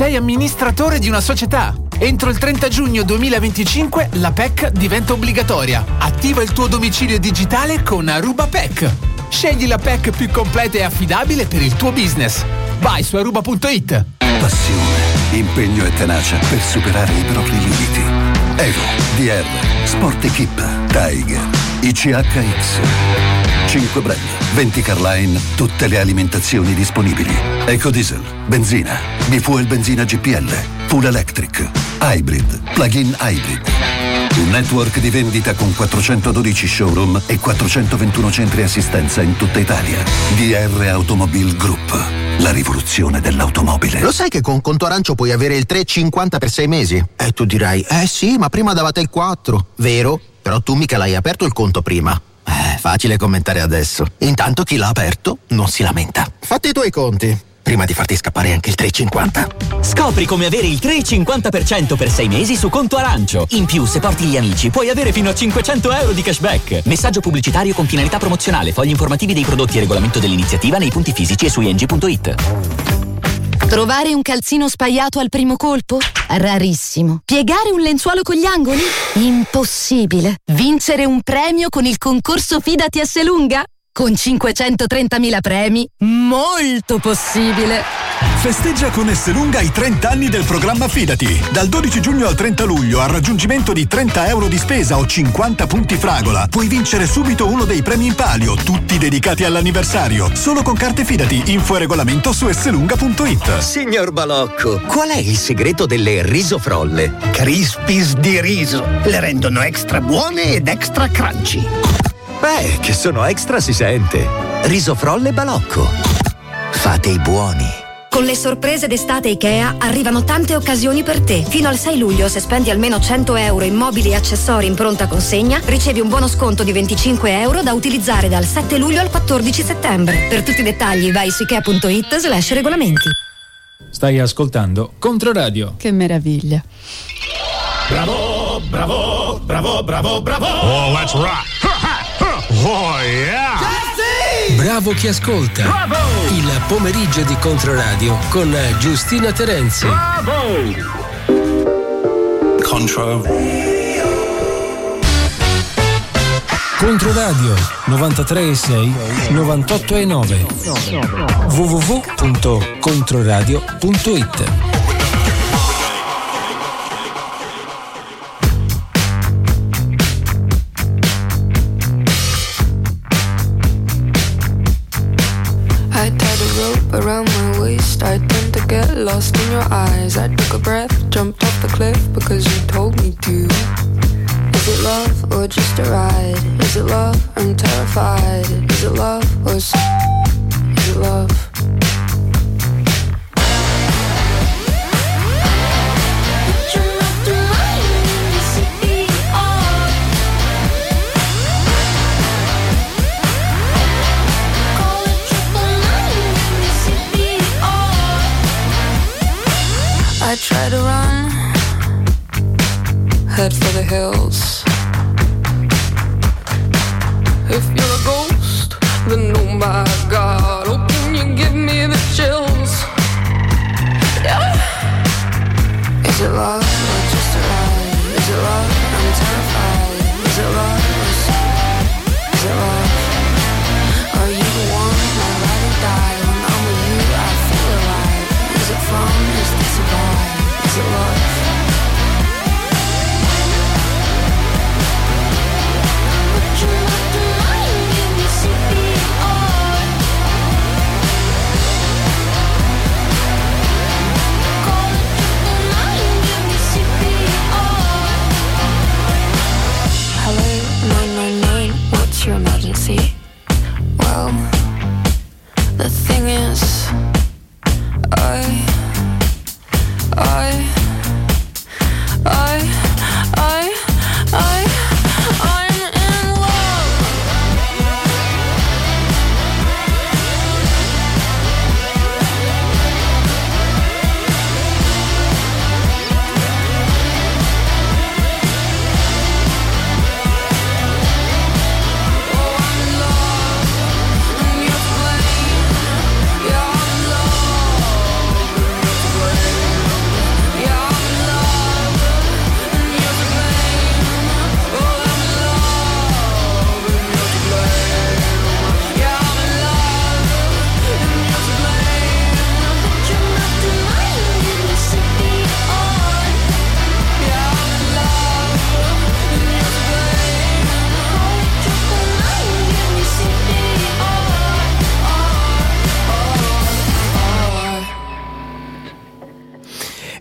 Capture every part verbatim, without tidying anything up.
sei amministratore di una società. Entro il trenta giugno duemilaventicinque la P E C diventa obbligatoria. Attiva il tuo domicilio digitale con Aruba P E C. Scegli la P E C più completa e affidabile per il tuo business. Vai su aruba punto it. Passione, impegno e tenacia per superare i propri limiti. Evo, D R, Sport Equip, Tiger, I C H X. cinque brand, venti Carline, tutte le alimentazioni disponibili. Ecodiesel, benzina, bifuel benzina G P L, full electric, hybrid, plug-in hybrid. Un network di vendita con quattrocentododici showroom e quattrocentoventuno centri assistenza in tutta Italia. D R Automobile Group, la rivoluzione dell'automobile. Lo sai che con Conto Arancio puoi avere il tre virgola cinquanta per sei mesi? E tu dirai, eh sì, ma prima davate il quattro. Vero? Però tu mica l'hai aperto il conto prima. Eh, facile commentare adesso. Intanto chi l'ha aperto non si lamenta. Fatti i tuoi conti prima di farti scappare anche il tre virgola cinquanta. Scopri come avere il tre virgola cinquanta per cento per sei mesi su Conto Arancio. In più, se porti gli amici, puoi avere fino a cinquecento euro di cashback. Messaggio pubblicitario con finalità promozionale. Fogli informativi dei prodotti e regolamento dell'iniziativa nei punti fisici e su i n g punto it. Trovare un calzino spaiato al primo colpo? Rarissimo. Piegare un lenzuolo con gli angoli? Impossibile. Vincere un premio con il concorso Fidati Esselunga? Con cinquecentotrentamila premi? Molto possibile. Festeggia con Esselunga i trenta anni del programma Fidati. Dal dodici giugno al trenta luglio, al raggiungimento di trenta euro di spesa o cinquanta punti Fragola, puoi vincere subito uno dei premi in palio, tutti dedicati all'anniversario. Solo con carte Fidati. Info e regolamento su esselunga punto it. Signor Balocco, qual è il segreto delle risofrolle? Crispies di riso. Le rendono extra buone ed extra crunchy. Beh, che sono extra si sente. Risofrolle Balocco. Fate i buoni. Con le sorprese d'estate IKEA arrivano tante occasioni per te. Fino al sei luglio, se spendi almeno cento euro in mobili e accessori in pronta consegna, ricevi un buono sconto di venticinque euro da utilizzare dal sette luglio al quattordici settembre. Per tutti i dettagli vai su ikea punto it slash regolamenti. Stai ascoltando Controradio. Che meraviglia. Bravo, bravo, bravo, bravo, bravo. Oh, let's rock. Oh, yeah. Bravo chi ascolta. Bravo. Il pomeriggio di Controradio con Giustina Terenzi. Bravo. Contro. Controradio novantatré e sei, novantotto e nove. w w w punto controradio punto it. I tied a rope around my waist. I tend to get lost in your eyes. I took a breath, jumped off the cliff because you told me to. Is it love or just a ride? Is it love? I'm terrified. Is it love or is it love? I try to run, head for the hills. If you're a ghost, then oh my God, oh can you give me the chills? Yeah. Is it love or just a ride? Is it love? I'm terrified. Is it love or is is it love? Are you the one I'd rather die? When I'm with you, I feel alive. Is it fun? Is this a vibe? Is it love?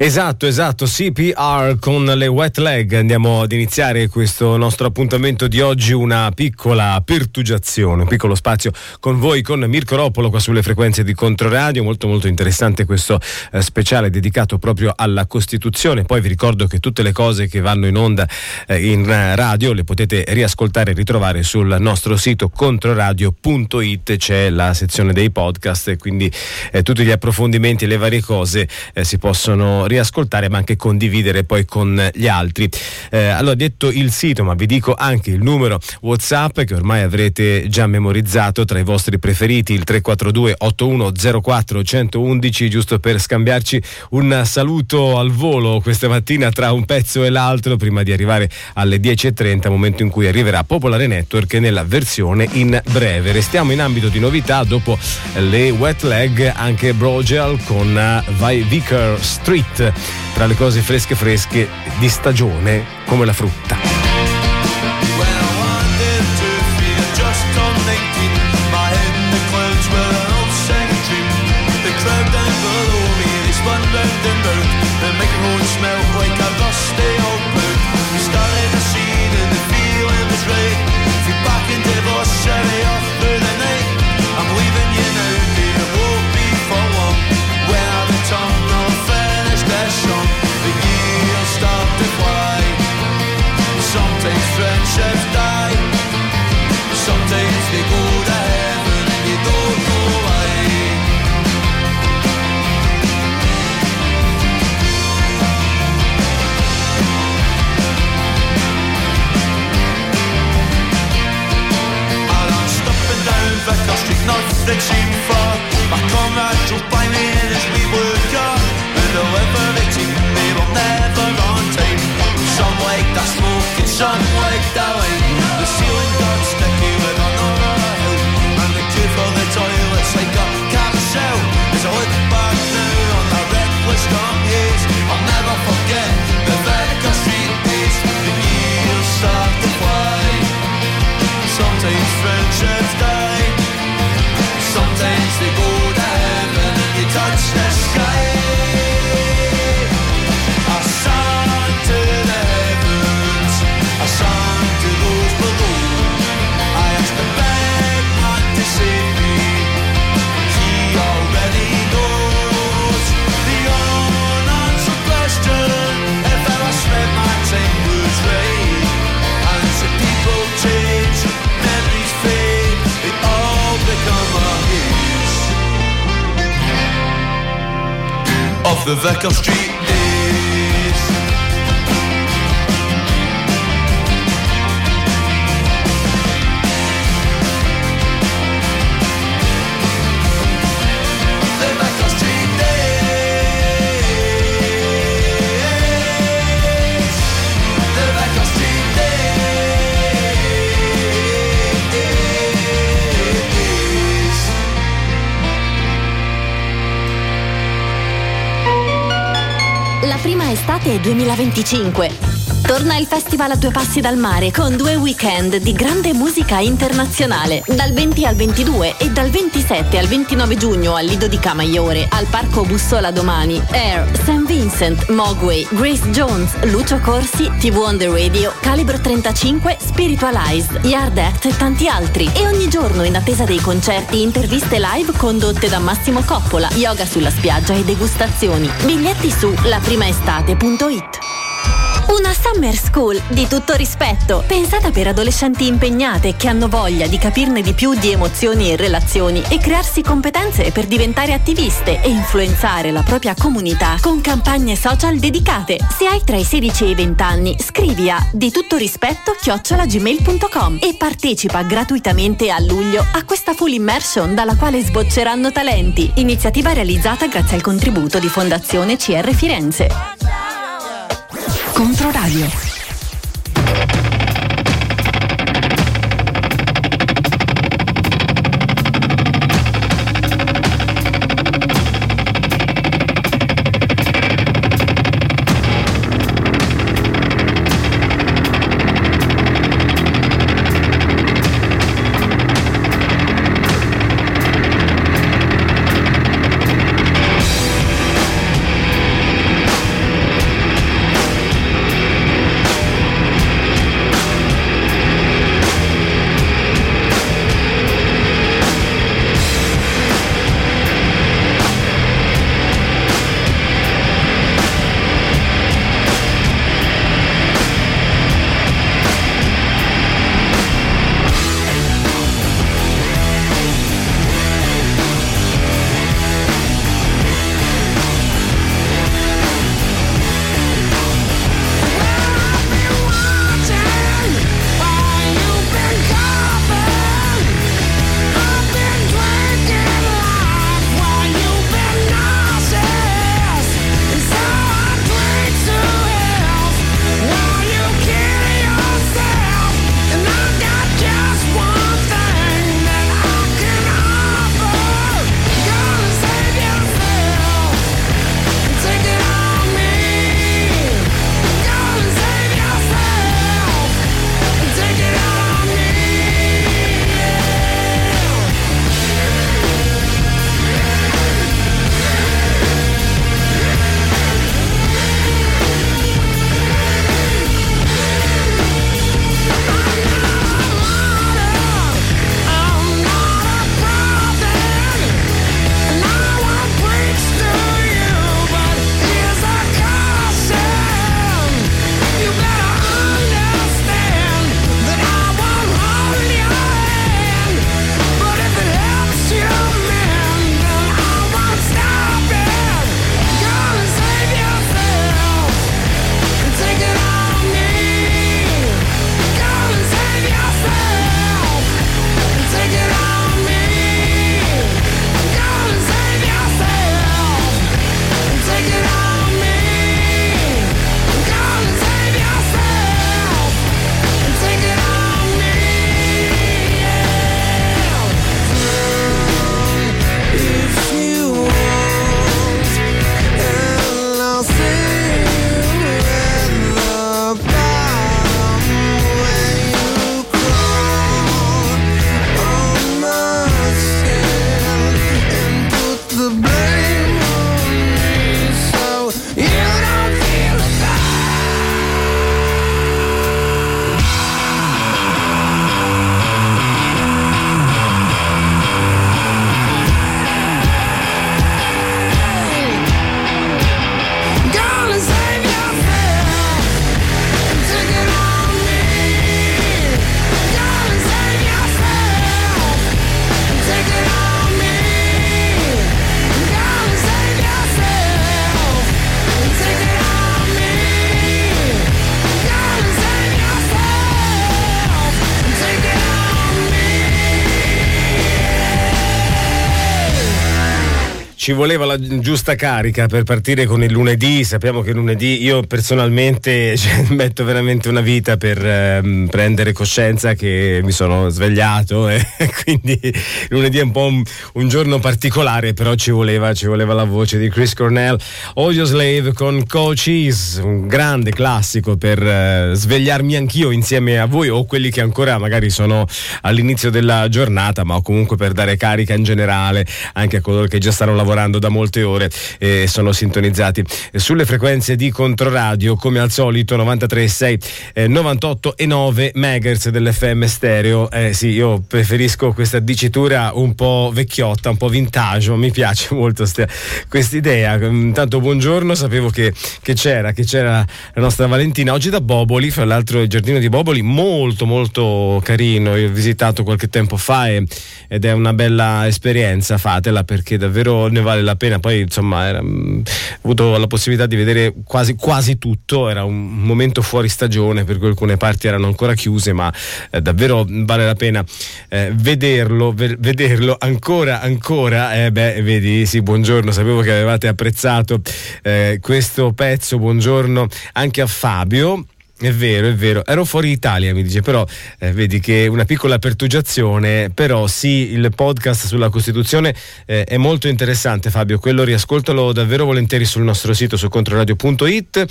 Esatto, esatto, C P R con le Wet Leg. Andiamo ad iniziare questo nostro appuntamento di oggi, una piccola pertugiazione, un piccolo spazio con voi, con Mirko Ropolo qua sulle frequenze di Controradio. Molto molto interessante questo eh, speciale dedicato proprio alla Costituzione. Poi vi ricordo che tutte le cose che vanno in onda eh, in radio le potete riascoltare e ritrovare sul nostro sito controradio punto it. C'è la sezione dei podcast e quindi eh, tutti gli approfondimenti e le varie cose eh, si possono riascoltare, ma anche condividere poi con gli altri. Eh, allora, detto il sito, ma vi dico anche il numero WhatsApp che ormai avrete già memorizzato tra i vostri preferiti, il tre quattro due otto uno zero quattro uno uno uno, giusto per scambiarci un saluto al volo questa mattina tra un pezzo e l'altro, prima di arrivare alle dieci e trenta, momento in cui arriverà Popolare Network nella versione in breve. Restiamo in ambito di novità, dopo le Wet Leg anche Brogel con uh, Vicar Street, tra le cose fresche fresche di stagione come la frutta. Nothing seemed far. My comrade drove by me as we would go, and however they team, they will never on time. Some like the smoke and some like the light. The ceiling got sticky with another hill, and the queue for the toilets like a carousel. As I look back now on the reckless gone years, I'll never forget the Vicar Street days. The years start to fly. Sometimes friendships die. Sometimes they go to heaven and you touch the sky. I sang to the heavens, I sang to those below. I asked the big man to save me, he already knows the unanswered question, if ever spent my time was right. And so people change, memories fade, they all become a of the Vicar Street days. The Vicar Street days. The Vicar Street days. La prima estate duemilaventicinque. Torna il festival a due passi dal mare con due weekend di grande musica internazionale. Dal venti al ventidue e dal ventisette al ventinove giugno al Lido di Camaiore, al Parco Bussola Domani, Air, Saint Vincent, Mogwai, Grace Jones, Lucio Corsi, T V on the Radio, Calibro trentacinque, Spiritualized, Yard Act e tanti altri. E ogni giorno, in attesa dei concerti, interviste live condotte da Massimo Coppola, yoga sulla spiaggia e degustazioni. Biglietti su laprimaestate punto it. Una Summer School di tutto rispetto, pensata per adolescenti impegnate che hanno voglia di capirne di più di emozioni e relazioni e crearsi competenze per diventare attiviste e influenzare la propria comunità con campagne social dedicate. Se hai tra i sedici e i venti anni, scrivi a di tutto rispetto chiocciola gmail punto com e partecipa gratuitamente a luglio a questa full immersion dalla quale sbocceranno talenti. Iniziativa realizzata grazie al contributo di Fondazione C R Firenze. Controradio. ci voleva la giusta carica per partire con il lunedì. Sappiamo che lunedì io personalmente cioè, metto veramente una vita per eh, prendere coscienza che mi sono svegliato e quindi lunedì è un po' un, un giorno particolare, però ci voleva, ci voleva la voce di Chris Cornell. Audioslave con Coaches, un grande classico per eh, svegliarmi anch'io insieme a voi o quelli che ancora magari sono all'inizio della giornata, ma comunque per dare carica in generale anche a coloro che già stanno lavorando da molte ore e sono sintonizzati sulle frequenze di Controradio come al solito novantatré virgola sei eh, novantotto e nove megahertz dell'F M stereo. Eh sì, io preferisco questa dicitura un po' vecchiotta, un po' vintage, ma mi piace molto questa idea. Intanto buongiorno, sapevo che, che c'era che c'era la nostra Valentina oggi da Boboli, fra l'altro il giardino di Boboli molto molto carino, io ho visitato qualche tempo fa e, ed è una bella esperienza, fatela perché davvero ne vale la pena. Poi insomma era, ho avuto la possibilità di vedere quasi quasi tutto, era un momento fuori stagione per cui alcune parti erano ancora chiuse, ma eh, davvero vale la pena eh, vederlo ve- vederlo ancora ancora eh, beh vedi, sì, buongiorno, sapevo che avevate apprezzato eh, questo pezzo, buongiorno anche a Fabio. È vero, è vero, ero fuori Italia, mi dice, però eh, vedi che una piccola pertugiazione, però sì, il podcast sulla Costituzione eh, è molto interessante, Fabio, quello riascoltalo davvero volentieri sul nostro sito su controradio punto it.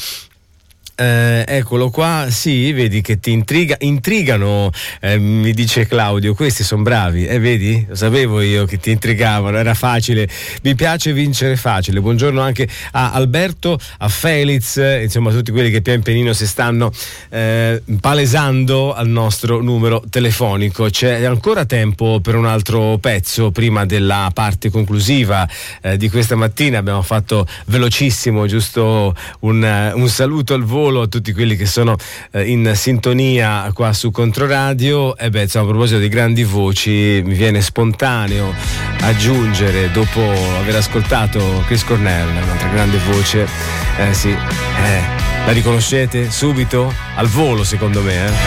Eh, eccolo qua, sì, vedi che ti intriga, intrigano, eh, mi dice Claudio, questi sono bravi, e eh, vedi, lo sapevo io che ti intrigavano, era facile, mi piace vincere facile. Buongiorno anche a Alberto, a Felix, eh, insomma tutti quelli che pian pianino si stanno eh, palesando al nostro numero telefonico. C'è ancora tempo per un altro pezzo prima della parte conclusiva eh, di questa mattina. Abbiamo fatto velocissimo, giusto un, un saluto al volo a tutti quelli che sono eh, in sintonia qua su Controradio. E beh, insomma, a proposito di grandi voci, mi viene spontaneo aggiungere, dopo aver ascoltato Chris Cornell, un'altra grande voce, eh sì, eh, la riconoscete subito? Al volo, secondo me, eh?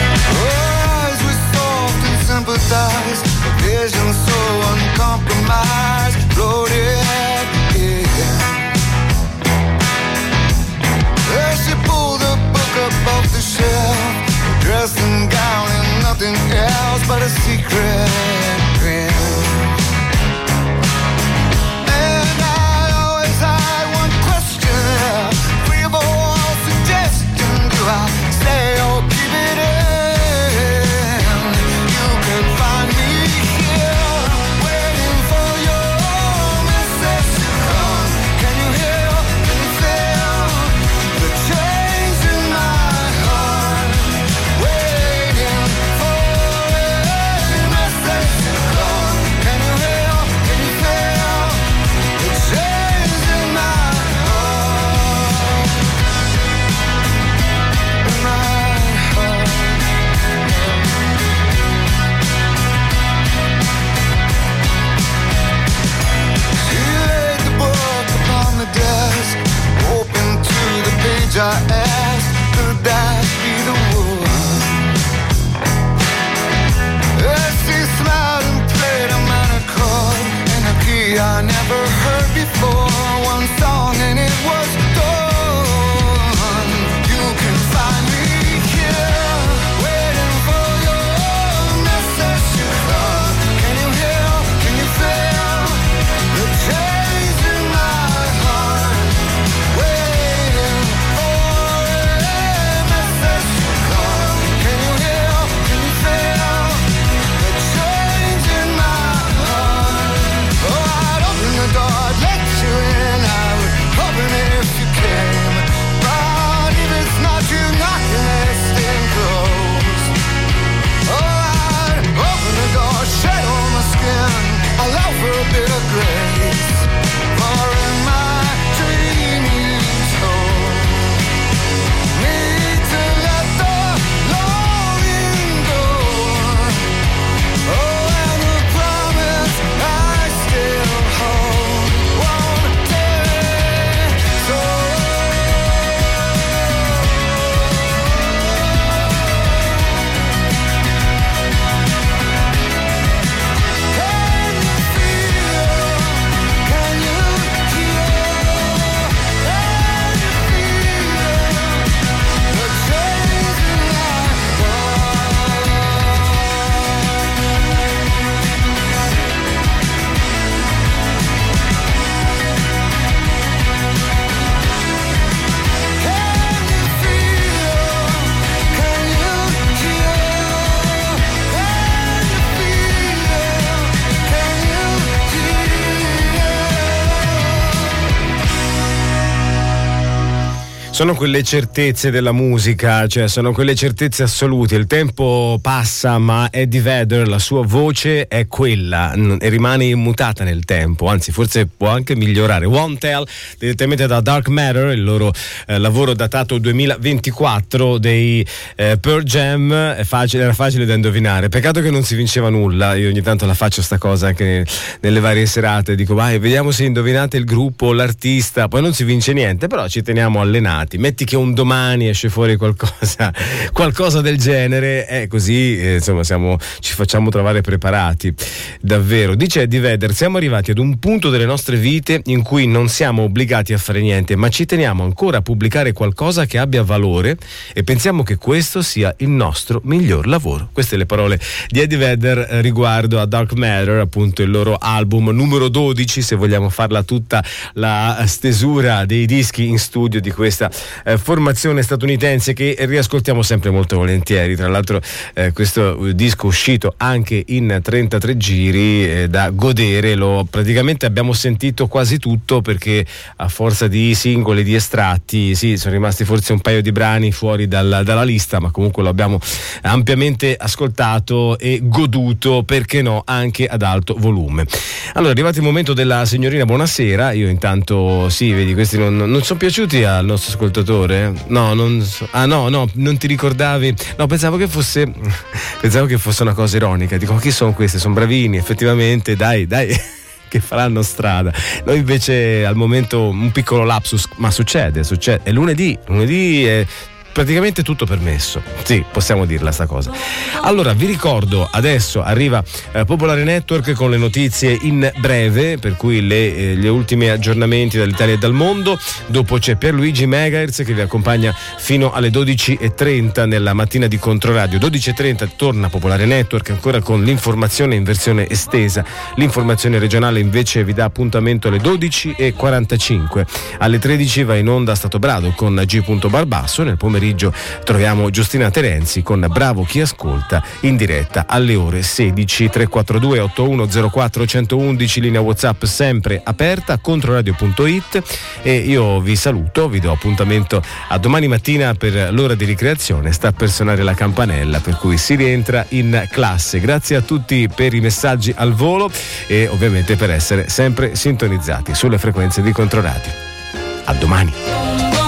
Off the shelf, dressed in gown and nothing else but a secret grin. And I always had one question, free of all suggestion: do I stay or keep it in? You can find me here, waiting for your message to come. Can you hear? Can you feel the change in my desk, open to the page I asked, could that be the one? As she smiled and played a minor chord in a key I never heard before, one song and it was done. You can find me here, waiting for your message to come. Can you hear, can you feel the change in my heart? Waiting for sono quelle certezze della musica, cioè sono quelle certezze assolute. Il tempo passa, ma Eddie Vedder, la sua voce è quella e rimane immutata nel tempo, anzi forse può anche migliorare. Won't Tell, direttamente da Dark Matter, il loro eh, lavoro datato duemilaventiquattro dei eh, Pearl Jam. È facile, era facile da indovinare, peccato che non si vinceva nulla. Io ogni tanto la faccio sta cosa anche nelle varie serate, dico vai vediamo se indovinate il gruppo o l'artista, poi non si vince niente, però ci teniamo allenati. Metti che un domani esce fuori qualcosa qualcosa del genere, è eh, così eh, insomma siamo, ci facciamo trovare preparati davvero. Dice Eddie Vedder: siamo arrivati ad un punto delle nostre vite in cui non siamo obbligati a fare niente, ma ci teniamo ancora a pubblicare qualcosa che abbia valore e pensiamo che questo sia il nostro miglior lavoro. Queste le parole di Eddie Vedder eh, riguardo a Dark Matter, appunto il loro album numero dodici, se vogliamo farla tutta la stesura dei dischi in studio di questa eh, formazione statunitense che riascoltiamo sempre molto volentieri. Tra l'altro eh, questo disco uscito anche in trentatré giri eh, da godere, lo praticamente abbiamo sentito quasi tutto, perché a forza di singoli, di estratti, sì, sono rimasti forse un paio di brani fuori dal, dalla lista, ma comunque lo abbiamo ampiamente ascoltato e goduto, perché no, anche ad alto volume. Allora, è arrivato il momento della signorina buonasera. Io intanto, sì, vedi, questi non, non sono piaciuti al nostro ascoltatore? No, non so. Ah no, no, non ti ricordavi? No, pensavo che fosse pensavo che fosse una cosa ironica. Dico, chi sono questi? Sono bravini, effettivamente, dai, dai che faranno strada. Noi invece al momento un piccolo lapsus, ma succede, succede. È lunedì, lunedì è praticamente tutto permesso, sì, possiamo dirla sta cosa. Allora vi ricordo, adesso arriva eh, Popolare Network con le notizie in breve, per cui le, eh, gli ultimi aggiornamenti dall'Italia e dal mondo. Dopo c'è Pierluigi Megahertz che vi accompagna fino alle dodici e trenta nella mattina di Controradio. dodici e trenta torna Popolare Network ancora con l'informazione in versione estesa. L'informazione regionale invece vi dà appuntamento alle dodici e quarantacinque. Alle tredici va in onda Stato Brado con G. Barbasso. Nel pomeriggio troviamo Giustina Terenzi con Bravo chi ascolta in diretta alle ore sedici. Tre quattro due otto uno zero quattro uno uno uno, linea WhatsApp sempre aperta, controradio punto it, e io vi saluto, vi do appuntamento a domani mattina per l'ora di ricreazione. Sta per suonare la campanella, per cui si rientra in classe. Grazie a tutti per i messaggi al volo e ovviamente per essere sempre sintonizzati sulle frequenze di Controradio. A domani.